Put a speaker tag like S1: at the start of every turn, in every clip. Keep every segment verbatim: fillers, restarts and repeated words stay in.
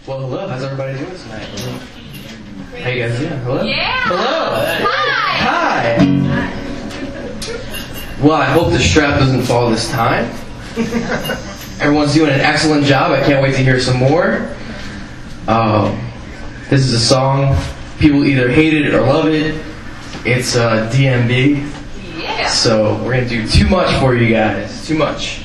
S1: Well, hello. How's everybody doing tonight? How you guys doing? Hello?
S2: Yeah.
S1: Hello.
S2: Hi.
S1: Hi. Well, I hope the strap doesn't fall this time. Everyone's doing an excellent job. I can't wait to hear some more. Um, this is a song. People either hate it or love it. It's uh, D M B.
S2: Yeah.
S1: So we're going to do too much for you guys. Too much.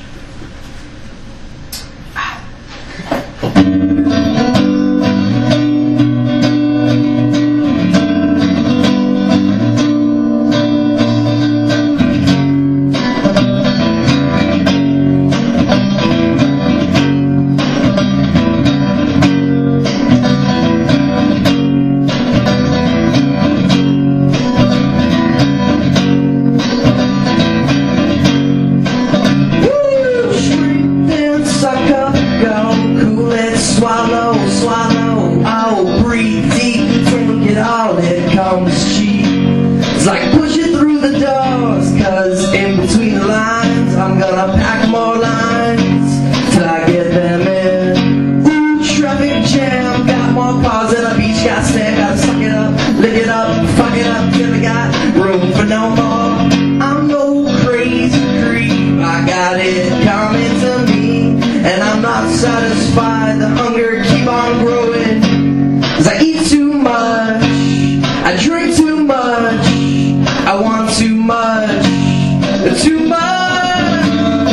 S3: Swallow, swallow, oh, breathe deep, drink it all, it comes cheap. It's like push it through the doors, cause in between the lines, I'm gonna pack more lines, till I get them in. Ooh, traffic jam, got more cars than a beach, got stand, gotta suck it up, lick it up, fuck it up, till I got room for no more. I'm no crazy creep, I got it coming to me, and I'm not satisfied. The hunger keep on growing, cause I eat too much, I drink too much, I want too much, too much.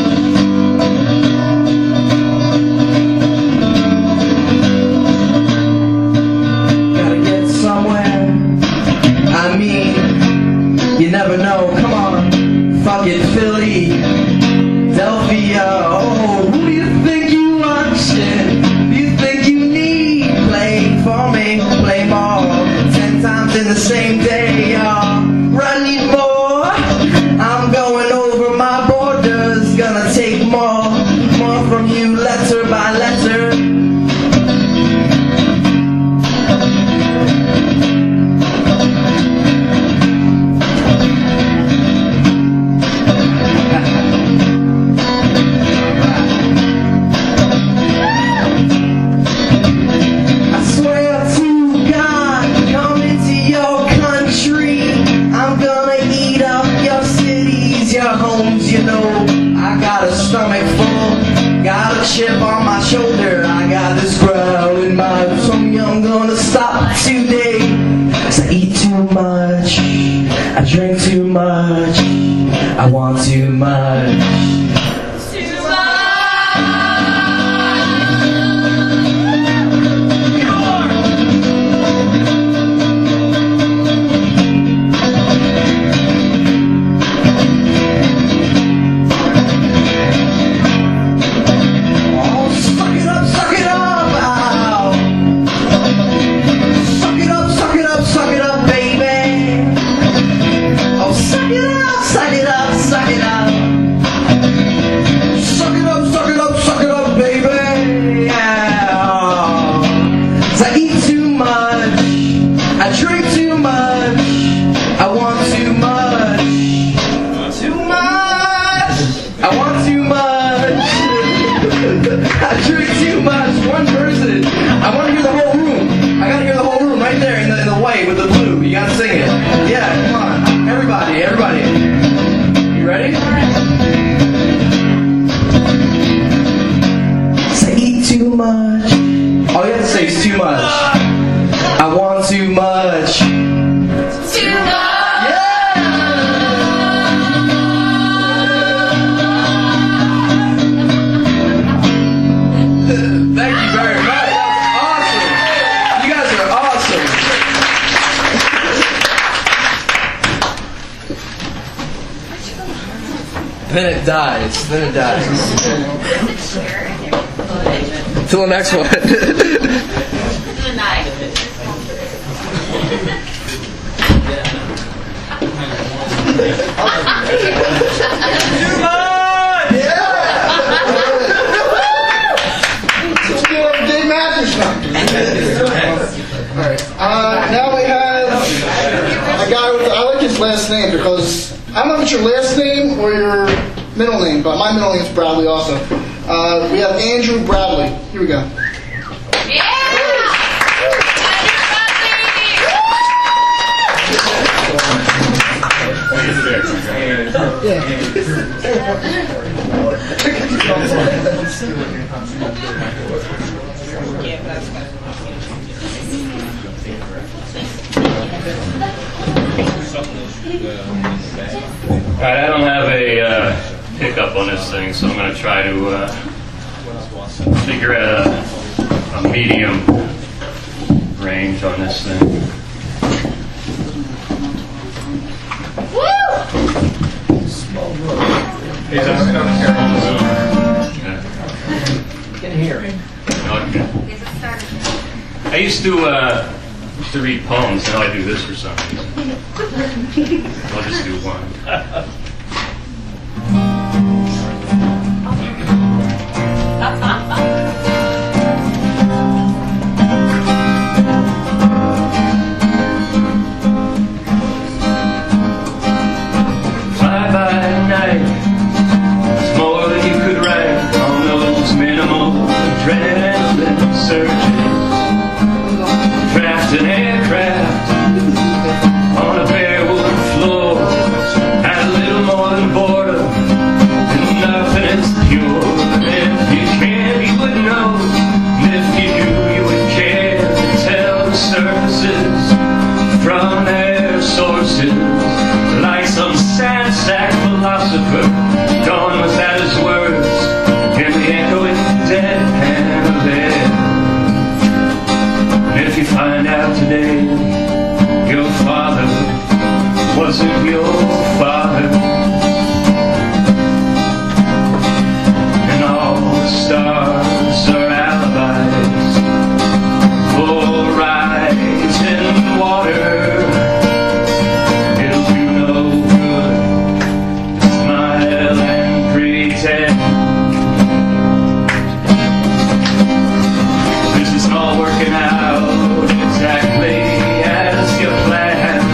S3: Gotta get somewhere, I mean, you never know, come on, fuck it, Philly, Delphia, oh, who do you think you watching? Do you think you need playing for me? Play more, ten times in the same day, y'all. I need more, I'm going over my borders, gonna take more, more from you, letter by letter. You know, I got a stomach full, got a chip on my shoulder, I got this growl in my tongue, I'm gonna stop today, cause I eat too much, I drink too much, I want too much.
S2: Too much.
S3: I drink too much. One person. I want to hear the whole room. I gotta hear the whole room right there in the in the white with the blue. You gotta sing it. Yeah, come on. Everybody, everybody. You ready? Say eat too much. All you have to say is too much. I want too much.
S2: Too much.
S3: Thank you very much. Awesome. You guys are awesome. Then it dies. Then it dies. Till the next one.
S2: Good night.
S4: Alright, uh, now we have a guy with, I like his last name because, I don't know if it's your last name or your middle name, but my middle name is Bradley also. Uh, we have Andrew Bradley. Here we go.
S2: Yeah!
S5: Alright, I don't have a uh, pickup on this thing, so I'm going to try to uh, figure out a, a medium range on this thing.
S3: Can hear.
S5: Okay. I used to uh, used to read poems. Now I do this for some reason. I'll just do one. Fly by night. It's more than you could write on those minimal adrenaline surges. Draft an aircraft on a bare wood floor. Had a little more than boredom, and nothing is pure. If you can, you would know. And if you knew, you would care to tell the surfaces from their sources. Like some sand-sack philosopher, gone without his words, in the echoing deadpan of air. And if you find out today your father wasn't your father, and all the stars are alibis for rising water, it'll do no good to smile and pretend. This is all working out exactly as you planned.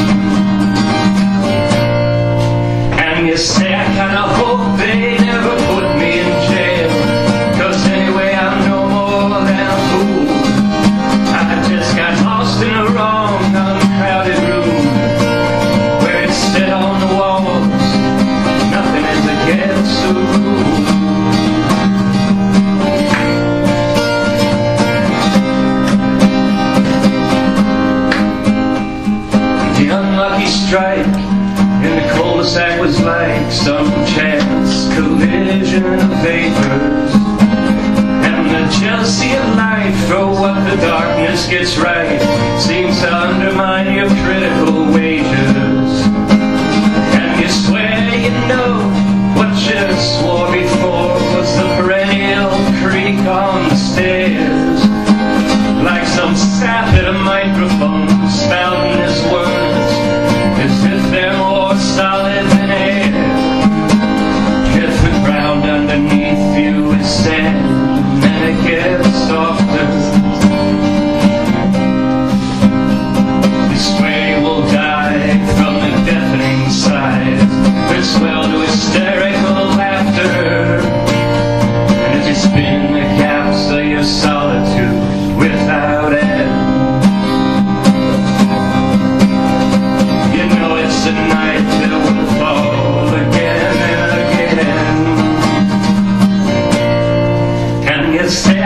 S5: And you say, I kinda hope they never put me in jail, 'cause anyway I'm no more than a fool. I just got lost in a wrong, uncrowded room, where it said on the walls, nothing is against the rules. The unlucky strike in the cul-de-sac was like some chance collision of vapors, and the jealousy of life for what the darkness gets right seems to undermine your critical wages. And you swear you know what you swore before was the perennial creak on the stairs, like some sap at a microphone spouting his words as if they're more solid than air. If the ground underneath you is sand, then it gets softer. You swear you will die from the deafening sighs that swell to hysterical laughter. And if you spin the caps of your solitude without end, you know it's a night that will fall again and again. And you say